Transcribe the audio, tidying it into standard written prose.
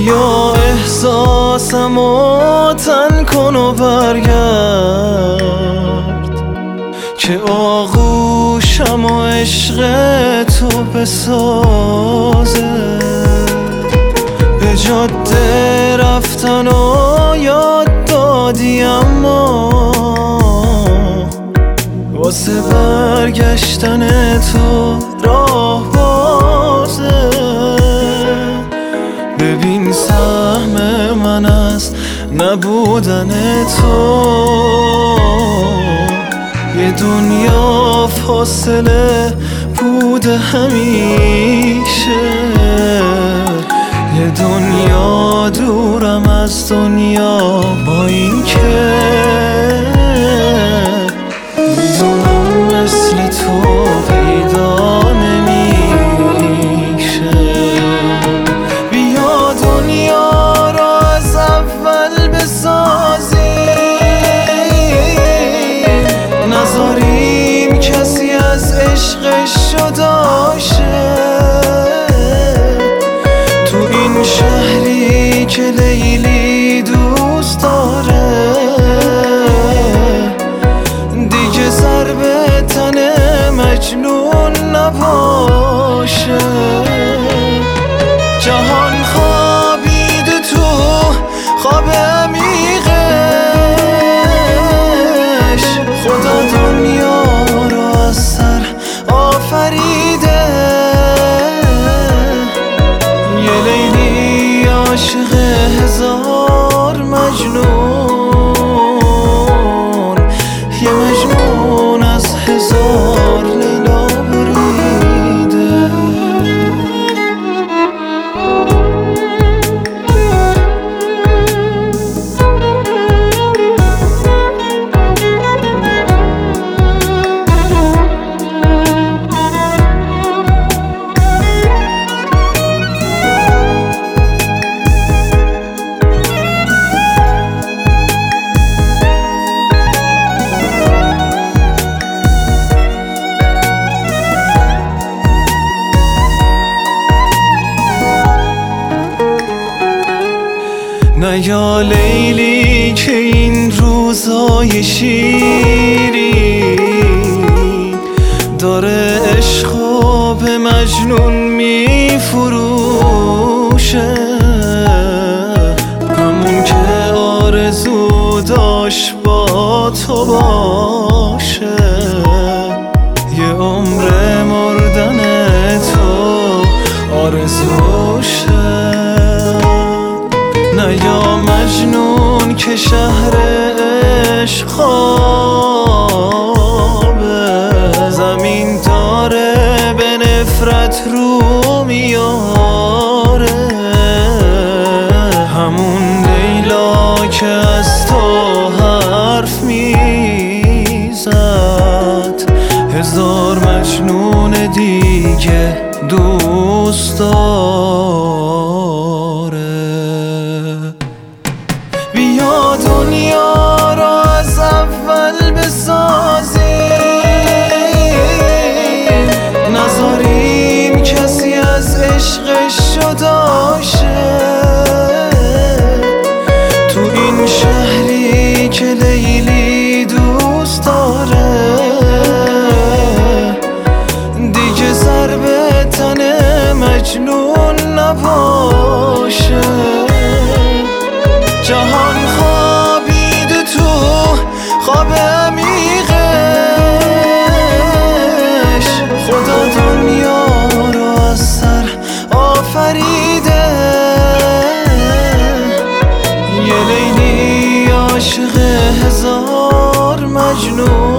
بیا احساسمو تن کن و برگرد که آغوشم و عشق تو بسازه. به جاده رفتن و یاد دادی اما واسه برگشتن تو راه بازه. ببین سهم من از نبودن تو، یه دنیا فاصله بوده همیشه، یه دنیا دورم از دنیا با این که میدونم مثل تو پیدا نمیشه. بیا دنیا را از اول بسازیم، نذاریم کسی از عشقش جدا شه. تو این شهری که لیلی دوست داره دیگه ضرب تن مجنون نباشه. جهان خوابیده تو خواب عمیقش، خدا دنیا رو از سر آفریده. یه لیلی عاشق هزار مجنون، یه مجنون از هزار لیلا بریده. نه یا لیلی که این روزای شیرین داره عشقو به مجنون میفروشه، همون که آرزو داشت با تو باشه. یه عمر مردن تو آرزوشه. نه یا مجنون که شهر عشق خوابه، زمین داره به نفرت رو میاره. همون لیلا که از تو حرف میزد هزار مجنون دیگه دوست داره. بیا دنیا را از اول بسازیم، نذاریم کسی از عشقش جدا شه. تو این شهری که لیلی دوست داره دیگه ضرب تن مجنون نباشه. جهان خوابیده تو خواب عمیقش، خدا دنیا رو از سر آفریده. یه لیلی عاشق هزار مجنون،